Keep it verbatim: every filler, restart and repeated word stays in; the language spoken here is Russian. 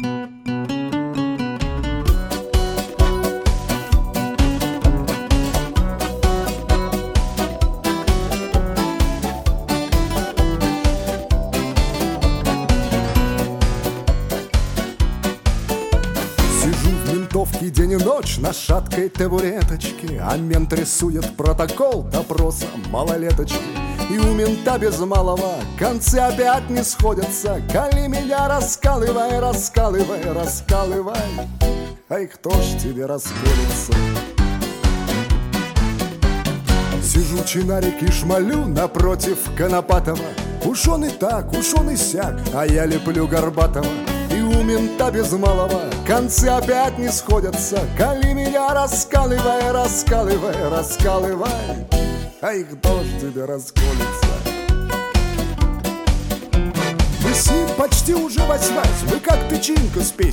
День и ночь на шаткой табуреточке, а мент рисует протокол допроса малолеточки. И у мента без малого концы опять не сходятся. Коли меня раскалывай, раскалывай, раскалывай. Ай, кто ж тебе расколется? Сижу чинарик и шмалю напротив Конопатова. Уж он и так, уж он и сяк, а я леплю Горбатова. И у мента без малого концы опять не сходятся. Коли меня раскалывай, раскалывай, раскалывай. Ай, кто ж тебе расколется? Мы с ним почти уже восьмась, мы как тычинка с песней.